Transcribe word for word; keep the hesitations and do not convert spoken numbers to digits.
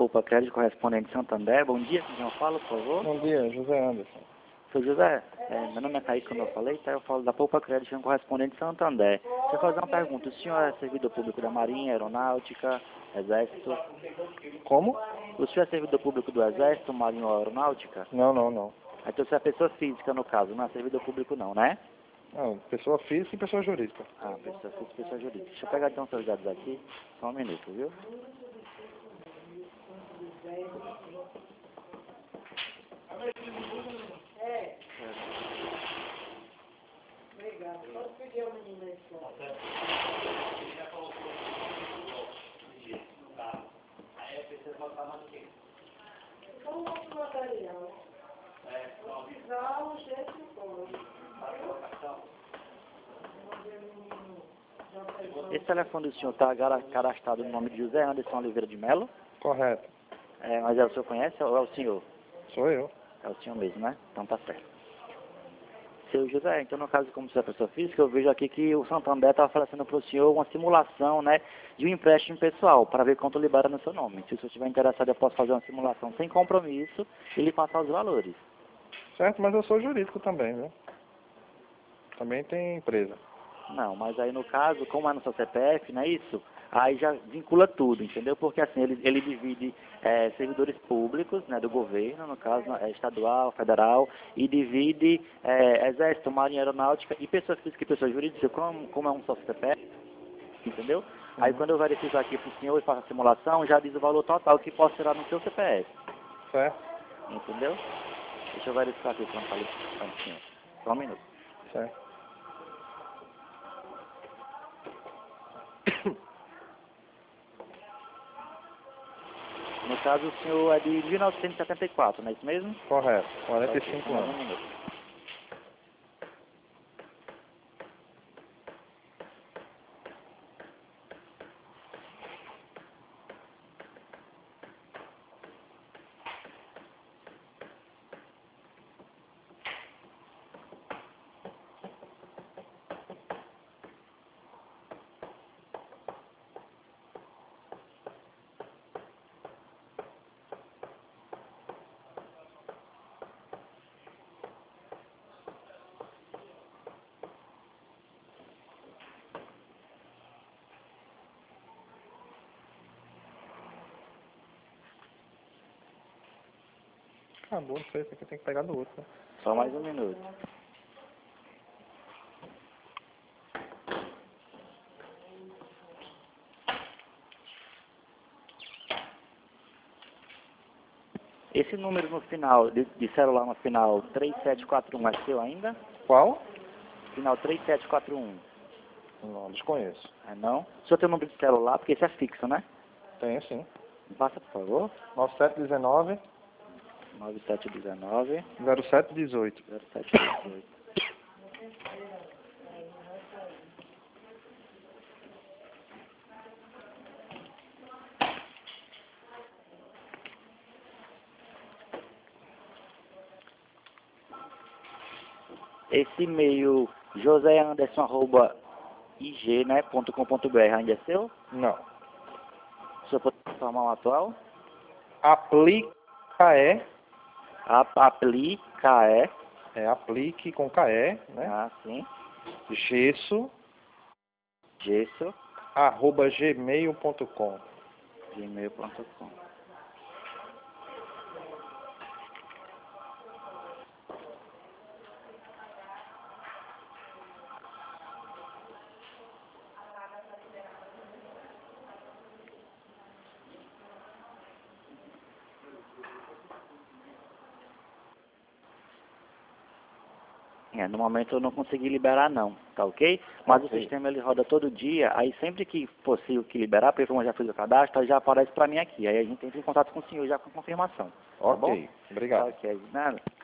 Poupa Crédito, correspondente Santander. Bom dia, quem eu falo, por favor? Bom dia, José Anderson. Sou José, é, meu nome é Kaique, como eu falei, tá? Eu falo da Poupa Crédito, um correspondente Santander. Deixa eu fazer uma pergunta. O senhor é servidor público da Marinha, Aeronáutica, Exército? Como? O senhor é servidor público do Exército, Marinha ou Aeronáutica? Não, não, não. Então você é pessoa física, no caso, não é servidor público não, né? Não, pessoa física e pessoa jurídica. Ah, pessoa física e pessoa jurídica. Deixa eu pegar então os seus dados aqui, só um minuto, viu? Esse telefone do senhor está cadastrado no nome de José Anderson Oliveira de Melo? Correto. É, mas é o senhor conhece ou é o senhor? Sou eu. É o senhor mesmo, né? Então tá certo. Seu José, então no caso, como você é pessoa física, eu vejo aqui que o Santander está oferecendo para o senhor uma simulação, né, de um empréstimo pessoal, para ver quanto libera no seu nome. Se o senhor estiver interessado, eu posso fazer uma simulação sem compromisso e lhe passar os valores. Certo, mas eu sou jurídico também, viu? Também tem empresa. Não, mas aí no caso, como é no seu C P F, não é isso? Aí já vincula tudo, entendeu? Porque assim, ele, ele divide é, servidores públicos, né, do governo, no caso é, estadual, federal, e divide é, Exército, Marinha, Aeronáutica e pessoas físicas e pessoas jurídicas, como, como é um só C P F, entendeu? Uhum. Aí quando eu verificar aqui para o senhor e faço a simulação, já diz o valor total que posso tirar no seu C P F. Certo. Entendeu? Deixa eu verificar aqui para não falar para o senhor. Só um minuto. Certo. No caso, o senhor é de mil novecentos e setenta e quatro, não é isso mesmo? Correto. quarenta e cinco Só mais um anos. minuto. Acabou, não sei, isso aqui tem que pegar do outro, né? Só mais um minuto. Esse número no final, de, de celular no final três sete quatro um, é seu ainda? Qual? Final três sete quatro um. Não, desconheço. É não? O senhor tem o número de celular, porque esse é fixo, né? Tenho sim. Me passa, por favor. nove sete um nove, nove sete um nove, zero sete um oito. zero sete um oito. Esse e-mail, joseanderson, arroba, ig, né, ponto com ponto br, ainda é seu? Não. O senhor pode transformar um atual? Aplica é, Ap- Aplica, é. é aplique com K E, né? Ah, sim. Gesso, Gesso, arroba gmail ponto com. gmail ponto com. É, no momento eu não consegui liberar não, tá ok? Mas Ok. o sistema ele roda todo dia, aí sempre que possível que liberar, porque como eu já fiz o cadastro, aí já aparece para mim aqui. Aí a gente entra em contato com o senhor já com confirmação. Tá bom? Ok, obrigado. Ok, nada.